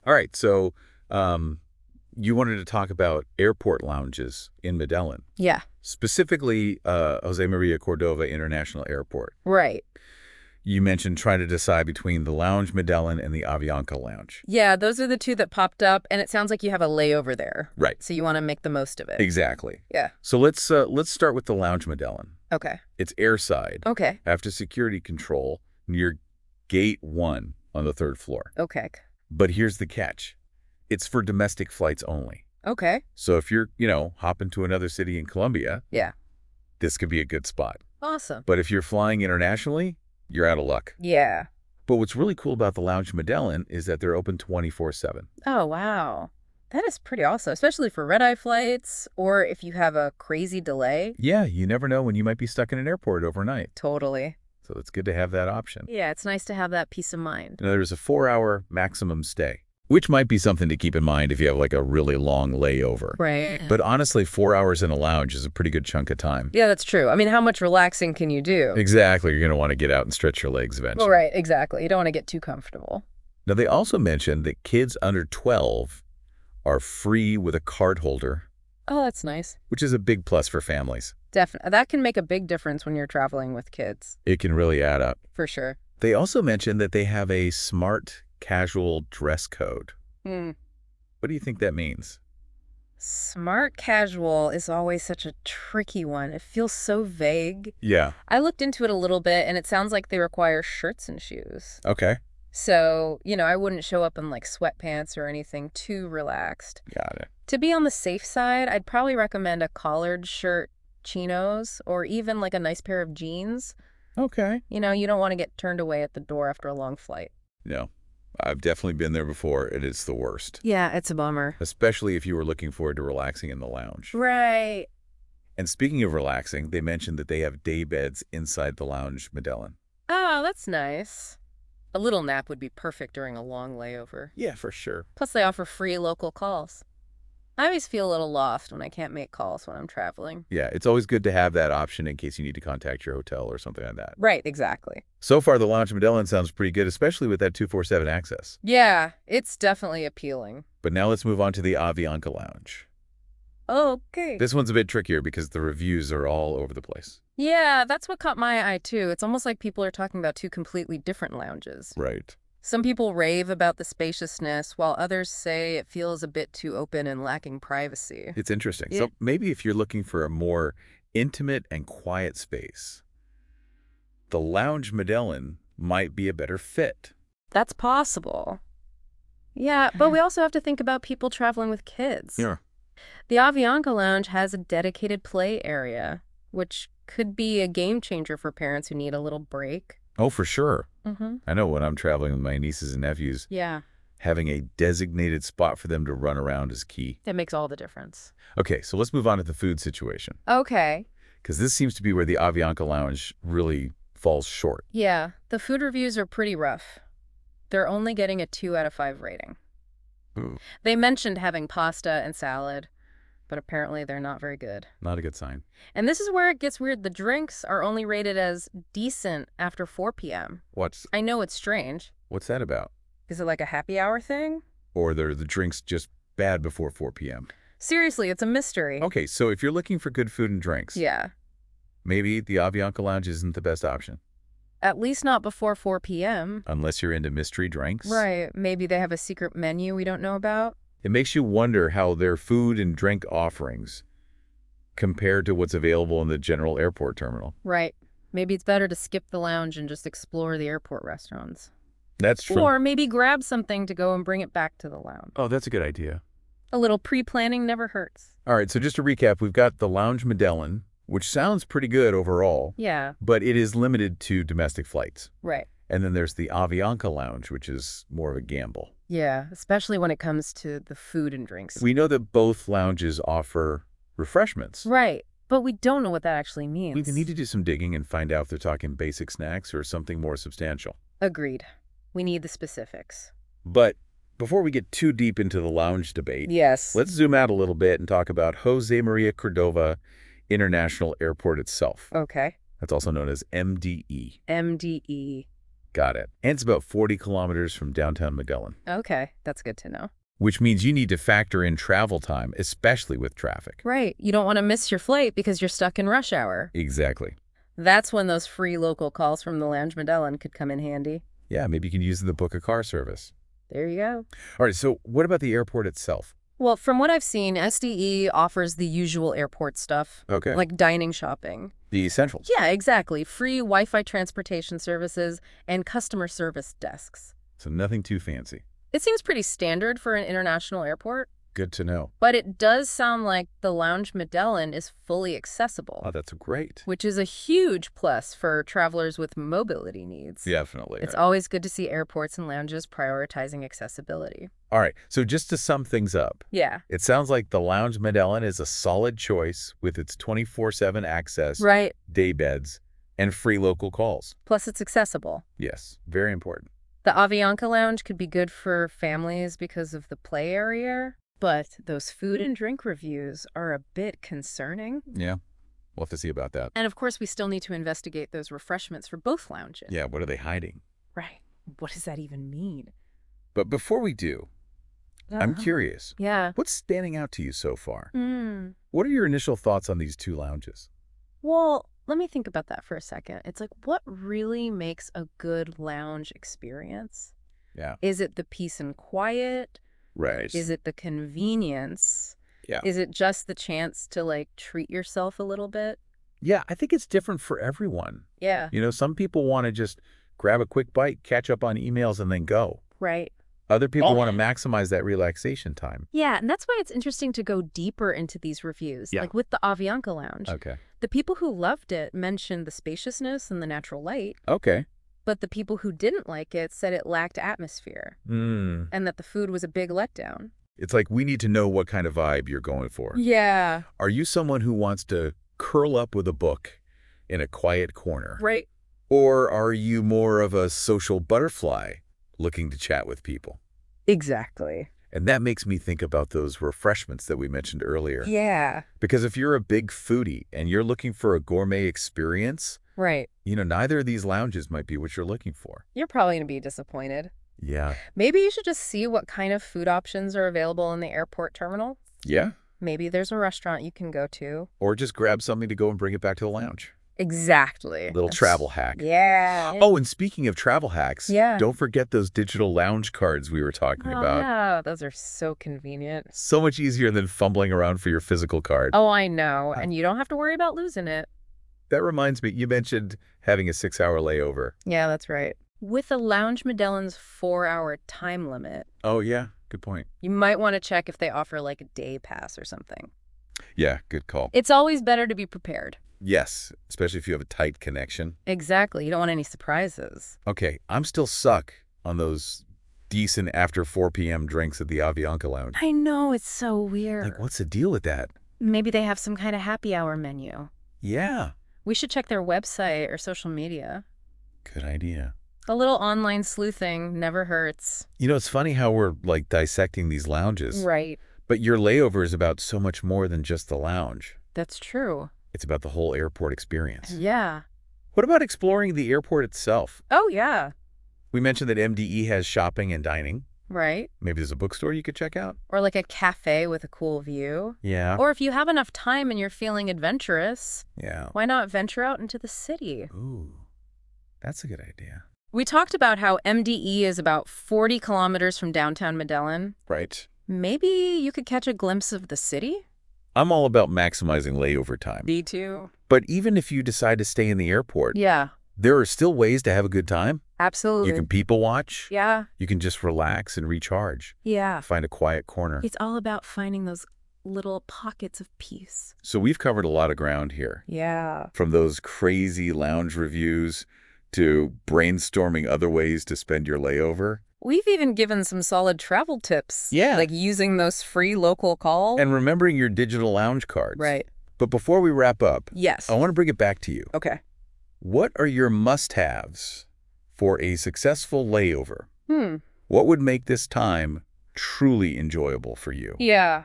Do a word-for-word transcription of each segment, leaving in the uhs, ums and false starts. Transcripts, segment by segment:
All right, so um, you wanted to talk about airport lounges in Medellin, Yeah, specifically uh, Jose Maria Cordova International Airport. right. You mentioned trying to decide between the Lounge Medellin and the Avianca Lounge. Yeah, those are the two that popped up, and it sounds like you have a layover there. Right. So you want to make the most of it. Exactly. Yeah. So let's uh, let's start with the Lounge Medellin. Okay. It's airside, Okay. after security control near Gate One on the third floor. Okay. But here's the catch: it's for domestic flights only. Okay. So if you're, you know, hopping to another city in Colombia, Yeah. this could be a good spot. Awesome. But if you're flying internationally, you're out of luck. Yeah. But what's really cool about the Lounge Medellin is that they're open twenty-four seven. Oh, wow. That is pretty awesome, especially for red-eye flights or if you have a crazy delay. Yeah, you never know when you might be stuck in an airport overnight. Totally. So it's good to have that option. Yeah, it's nice to have that peace of mind. Now, there's a four-hour maximum stay, which might be something to keep in mind if you have like a really long layover. Right. But honestly, four hours in a lounge is a pretty good chunk of time. Yeah, that's true. I mean, how much relaxing can you do? Exactly. You're going to want to get out and stretch your legs eventually. Well, right, exactly. You don't want to get too comfortable. Now, they also mentioned that kids under twelve are free with a card holder, Oh, that's nice. which is a big plus for families. Definitely. That can make a big difference when you're traveling with kids, It can really add up. for sure. They also mentioned that they have a smart casual dress code. Hmm. What do you think that means? Smart casual is always such a tricky one. It feels so vague. Yeah. I looked into it a little bit, and it sounds like they require shirts and shoes. Okay. So, you know, I wouldn't show up in like sweatpants or anything too relaxed. Got it. To be on the safe side, I'd probably recommend a collared shirt, chinos, or even like a nice pair of jeans. Okay. You know, you don't want to get turned away at the door after a long flight. No, I've definitely been there before. It is the worst, Yeah, it's a bummer. especially if you were looking forward to relaxing in the lounge. Right. And speaking of relaxing, they mentioned that they have day beds inside the Lounge Medellin. Oh, that's nice. A little nap would be perfect during a long layover. Yeah, for sure. Plus, they offer free local calls. I always feel a little lost when I can't make calls when I'm traveling. Yeah, it's always good to have that option in case you need to contact your hotel or something like that. Right, exactly. So far, the Lounge Medellin sounds pretty good, especially with that two forty-seven access. Yeah, it's definitely appealing. But now let's move on to the Avianca Lounge. Okay. This one's a bit trickier because the reviews are all over the place. Yeah, that's what caught my eye too. It's almost like people are talking about two completely different lounges. Right. Some people rave about the spaciousness, while others say it feels a bit too open and lacking privacy. It's interesting. Yeah. So maybe if you're looking for a more intimate and quiet space, the Lounge Medellin might be a better fit. That's possible. Yeah, but we also have to think about people traveling with kids. Yeah. The Avianca Lounge has a dedicated play area, which could be a game changer for parents who need a little break. Oh, for sure. Mm-hmm. I know when I'm traveling with my nieces and nephews, Yeah, having a designated spot for them to run around is key. that makes all the difference. Okay, so let's move on to the food situation, Okay. because this seems to be where the Avianca Lounge really falls short. Yeah, the food reviews are pretty rough. They're only getting a two out of five rating. Ooh, They mentioned having pasta and salad, but apparently they're not very good. not a good sign. And this is where it gets weird. The drinks are only rated as decent after four p m What's I know it's strange. what's that about? Is it like a happy hour thing? Or are the drinks just bad before four p m? Seriously, it's a mystery. Okay, so if you're looking for good food and drinks, Yeah, maybe the Avianca Lounge isn't the best option, at least not before four p m unless you're into mystery drinks. Right, maybe they have a secret menu we don't know about. It makes you wonder how their food and drink offerings compare to what's available in the general airport terminal. Right, maybe it's better to skip the lounge and just explore the airport restaurants. That's true. Or maybe grab something to go and bring it back to the lounge. Oh, that's a good idea. A little pre-planning never hurts. All right, so just to recap, we've got the Lounge Medellin, which sounds pretty good overall, Yeah, but it is limited to domestic flights. right. And then there's the Avianca Lounge, which is more of a gamble. Yeah, especially when it comes to the food and drinks. We know that both lounges offer refreshments. Right, but we don't know what that actually means. We need to do some digging and find out if they're talking basic snacks or something more substantial. Agreed. We need the specifics. But before we get too deep into the lounge debate, Yes. let's zoom out a little bit and talk about Jose Maria Cordova International Airport itself. Okay. That's also known as M D E. M D E. Got it. And it's about forty kilometers from downtown Medellin, Okay, that's good to know. which means you need to factor in travel time, especially with traffic. Right. You don't want to miss your flight because you're stuck in rush hour. Exactly. That's when those free local calls from the Lounge Medellin could come in handy. Yeah, maybe you can use the book a car service. There you go. All right, so what about the airport itself? Well, from what I've seen, S D E offers the usual airport stuff, Okay. like dining, shopping. The essentials. Yeah, exactly. Free Wi-Fi transportation services and customer service desks. So nothing too fancy. It seems pretty standard for an international airport, Good to know. but it does sound like the Lounge Medellin is fully accessible, Oh, that's great. which is a huge plus for travelers with mobility needs. Definitely. It's always good to see airports and lounges prioritizing accessibility. All right, so just to sum things up, Yeah. it sounds like the Lounge Medellin is a solid choice with its twenty-four seven access, Right. day beds, and free local calls. Plus, it's accessible. Yes, very important. The Avianca Lounge could be good for families because of the play area, but those food and drink reviews are a bit concerning. Yeah, we'll have to see about that. And of course, we still need to investigate those refreshments for both lounges. Yeah, what are they hiding? Right. What does that even mean? But before we do, I'm Uh-huh. curious. Yeah. What's standing out to you so far? Mm. What are your initial thoughts on these two lounges? Well, let me think about that for a second. It's like, what really makes a good lounge experience? Yeah. Is it the peace and quiet? Right. Is it the convenience? Yeah. Is it just the chance to, like, treat yourself a little bit? Yeah, I think it's different for everyone. Yeah. You know, some people want to just grab a quick bite, catch up on emails, and then go. Right. Other people Oh. want to maximize that relaxation time. Yeah, and that's why it's interesting to go deeper into these reviews. Yeah. Like with the Avianca Lounge. Okay. The people who loved it mentioned the spaciousness and the natural light, Okay. but the people who didn't like it said it lacked atmosphere Mm. and that the food was a big letdown. It's like we need to know what kind of vibe you're going for. Yeah. Are you someone who wants to curl up with a book in a quiet corner? Right. Or are you more of a social butterfly looking to chat with people? Exactly. And that makes me think about those refreshments that we mentioned earlier. Yeah. Because if you're a big foodie and you're looking for a gourmet experience, Right. you know, neither of these lounges might be what you're looking for. You're probably going to be disappointed. Yeah. Maybe you should just see what kind of food options are available in the airport terminal. Yeah. Maybe there's a restaurant you can go to. Or just grab something to go and bring it back to the lounge. Exactly. Little That's- travel hack. Yeah. Oh, and speaking of travel hacks, Yeah. don't forget those digital lounge cards we were talking Oh, about. yeah. Those are so convenient. So much easier than fumbling around for your physical card. Oh, I know. And you don't have to worry about losing it. That reminds me, you mentioned having a six-hour layover. Yeah, that's right. With the Lounge Medellin's four-hour time limit, Oh, yeah. Good point. you might want to check if they offer like a day pass or something. Yeah, good call. It's always better to be prepared. Yes, especially if you have a tight connection. Exactly. You don't want any surprises. Okay, I'm still stuck on those decent after four p m drinks at the Avianca Lounge. I know. It's so weird. Like, what's the deal with that? Maybe they have some kind of happy hour menu. Yeah, We should check their website or social media. good idea. A little online sleuthing never hurts. You know, it's funny how we're, like, dissecting these lounges. Right. But your layover is about so much more than just the lounge. That's true. It's about the whole airport experience. Yeah. What about exploring the airport itself? Oh, yeah. We mentioned that M D E has shopping and dining. Right. Maybe there's a bookstore you could check out? Or like a cafe with a cool view. Yeah. Or if you have enough time and you're feeling adventurous, Yeah. why not venture out into the city? Ooh, that's a good idea. We talked about how M D E is about forty kilometers from downtown Medellin. Right. Maybe you could catch a glimpse of the city? I'm all about maximizing layover time. Me too. But even if you decide to stay in the airport, Yeah, there are still ways to have a good time. absolutely. You can people watch. Yeah, You can just relax and recharge. yeah. Find a quiet corner. It's all about finding those little pockets of peace. So we've covered a lot of ground here. Yeah. From those crazy lounge reviews to brainstorming other ways to spend your layover. We've even given some solid travel tips. Yeah. Like using those free local calls. And remembering your digital lounge cards. Right. But before we wrap up, Yes. I want to bring it back to you. Okay. What are your must-haves for a successful layover? Hmm. What would make this time truly enjoyable for you? Yeah.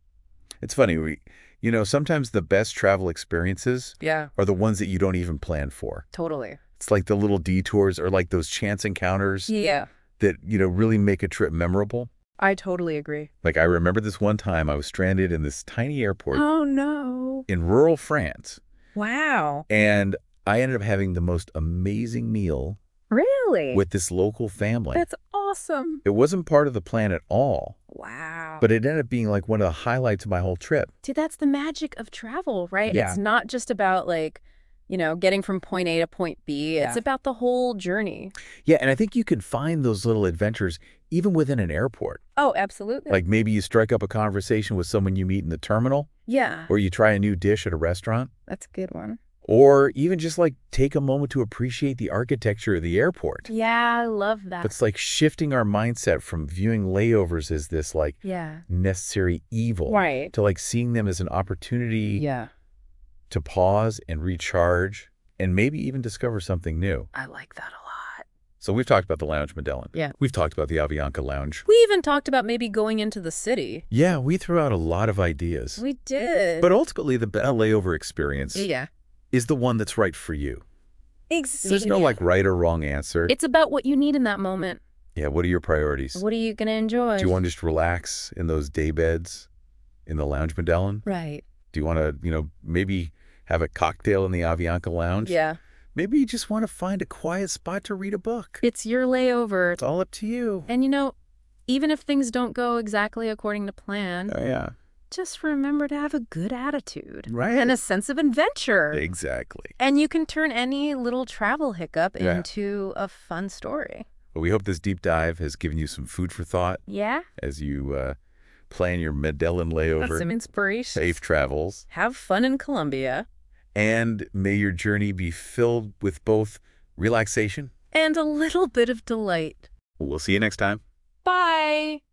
It's funny, we, you know, sometimes the best travel experiences Yeah. are the ones that you don't even plan for. Totally. It's like the little detours or like those chance encounters Yeah, that, you know, really make a trip memorable. I totally agree. Like I remember this one time I was stranded in this tiny airport Oh, no. in rural France, Wow. and I ended up having the most amazing meal Really? with this local family. That's awesome. It wasn't part of the plan at all, Wow. but it ended up being like one of the highlights of my whole trip. See, that's the magic of travel, right? Yeah. It's not just about like, you know, getting from point A to point B. It's Yeah. about the whole journey. Yeah, and I think you can find those little adventures even within an airport. Oh, absolutely. Like maybe you strike up a conversation with someone you meet in the terminal, yeah, or you try a new dish at a restaurant, that's a good one. or even just like take a moment to appreciate the architecture of the airport. Yeah, I love that. It's like shifting our mindset from viewing layovers as this like yeah. necessary evil Right. to like seeing them as an opportunity Yeah, to pause and recharge and maybe even discover something new. I like that a lot. So we've talked about the Lounge Medellin. Yeah. We've talked about the Avianca Lounge. We even talked about maybe going into the city. Yeah, we threw out a lot of ideas. We did. But ultimately, the best layover experience yeah. is the one that's right for you. Exactly. There's no like right or wrong answer. It's about what you need in that moment. Yeah, what are your priorities? What are you going to enjoy? Do you want to just relax in those day beds in the Lounge Medellin? Right. Do you want to, you know, maybe have a cocktail in the Avianca Lounge? Yeah. Maybe you just want to find a quiet spot to read a book. It's your layover. It's all up to you. And you know, even if things don't go exactly according to plan, Oh, yeah. just remember to have a good attitude. Right. And a sense of adventure. Exactly. And you can turn any little travel hiccup Yeah. into a fun story. Well, we hope this deep dive has given you some food for thought Yeah? as you uh, plan your Medellin layover. Some inspiration. Safe travels. Have fun in Colombia. And may your journey be filled with both relaxation. And a little bit of delight. We'll see you next time. Bye!